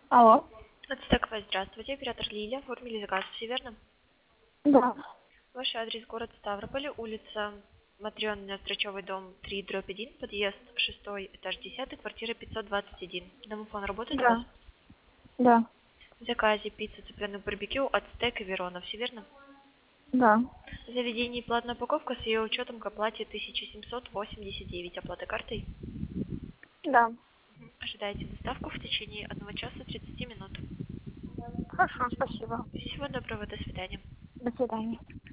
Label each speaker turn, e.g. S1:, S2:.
S1: Алло.
S2: Ацтековая, здравствуйте. Оператор Лилия. Оформили заказ, все верно?
S1: Да.
S2: Ваш адрес город Ставрополь, улица Матрёнина, Строчёвый дом 3/1, подъезд 6, этаж 10, квартира 521. Домофон работает у вас?
S1: Да. Да.
S2: В заказе пицца, цыпленок барбекю, Ацтек и Верона, все верно?
S1: Да.
S2: Заведение и платная упаковка с ее учетом к оплате 1789. Оплата картой.
S1: Да.
S2: Ожидайте доставку в течение 1 часа 30 минут.
S1: Хорошо, спасибо.
S2: Всего доброго, до свидания.
S1: До свидания.